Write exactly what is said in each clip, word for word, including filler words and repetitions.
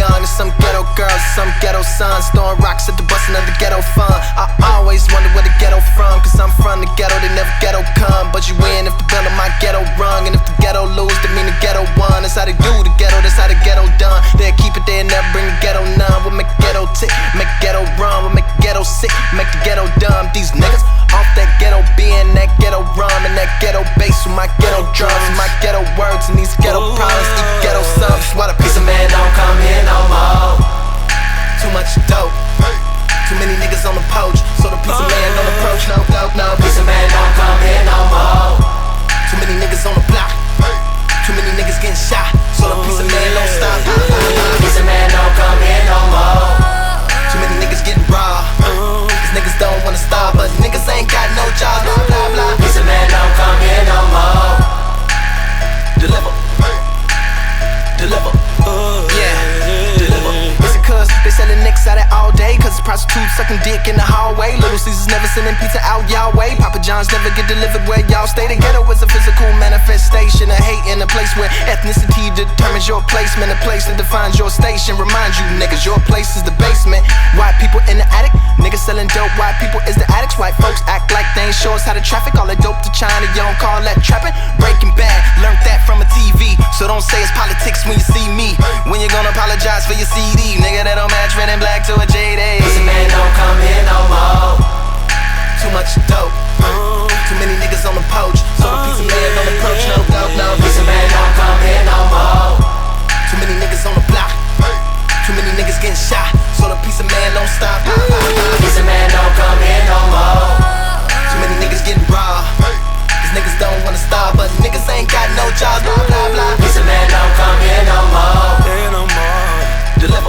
young. There's some ghetto girls, some ghetto sons throwing rocks at the bustin' of the ghetto fun. I always wonder where the ghetto from, cause I'm from the ghetto, they never ghetto come. But you win if the bell of my ghetto rung, and if the ghetto lose, that mean the ghetto won. That's how they do the ghetto, that's how the ghetto done. They'll keep it there and never bring the ghetto none. We'll make the ghetto tick, make the ghetto run, we'll make the ghetto sick, make the ghetto dumb. These niggas off that ghetto being, that ghetto rum, and that ghetto bass with my ghetto drums, my ghetto words, and these ghetto problems, eat ghetto subs. What a piece of man don't come here no more. Too much dope, too many niggas on the poach, so the piece of man don't approach. No, no, no, piece of man don't come here no more. Too many niggas on the block, too many niggas getting shot, so the piece of man don't stop. Piece of man don't come here no more. Too many niggas getting robbed, cause niggas don't wanna starve, but niggas ain't got no jobs. Blah blah blah. Piece of man don't come here no more. Deliver, deliver, yeah, deliver. It's cause they sellin' nicks out it all day, cause it's prostitutes sucking dick in the hallway. Little Caesars never sending pizza out y'all way. Papa John's never get delivered where y'all stay. The ghetto is a physical manifestation of hate in a place where ethnicity determines your placement. A place that defines your station. Remind you niggas, your place is the basement. White people in the attic, niggas selling dope. White people is the addicts. White folks act like they ain't show us how to traffic. All that dope to China, you don't call that trapping. Breaking Bad, learned that from a T V. So don't say it's politics when you see me. When you gonna apologize for your C D? Nigga, that don't match red and black to a J D. Piece of man don't come here no more. Too much dope, too many niggas on the poach, so the piece of man don't approach. No, no, no, piece of man don't come here no more. Too many niggas on the block, too many niggas getting shot, so the piece of man don't stop. Piece of man don't come here no more. Too many niggas getting robbed, cause niggas don't wanna starve, but niggas ain't got no jobs. Blah blah blah. Piece of man don't come here no more. Deliver,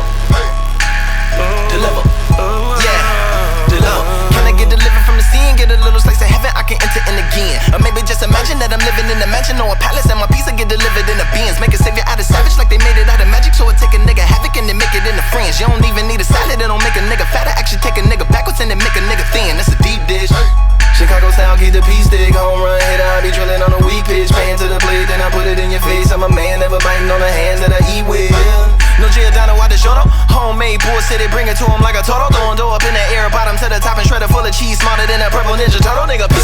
deliver, yeah, deliver. Can I get delivered from the scene? Get a little slice of heaven, I can enter in again. Or maybe just imagine that I'm living in a mansion or a palace, and my pizza get delivered in a Benz. Make a savior out of savage like they made it out of magic, so it take a nigga havoc and then make it into friends. You don't even need a salad, it don't make a nigga fatter. Actually take a nigga backwards and then make a nigga thin. That's a deep dish. Chicago style, keep the P stick, home run hitter. I be drilling on a weak pitch, paying to the plate, then I put it in your face. I'm a man, never biting on the hands that I eat with. No Giordano out the shoto, homemade bullshit, bring it to him like a turtle. Throwing dough up in the air, bottom to the top and shredder full of cheese, smarter than a purple Ninja Turtle. Nigga, piece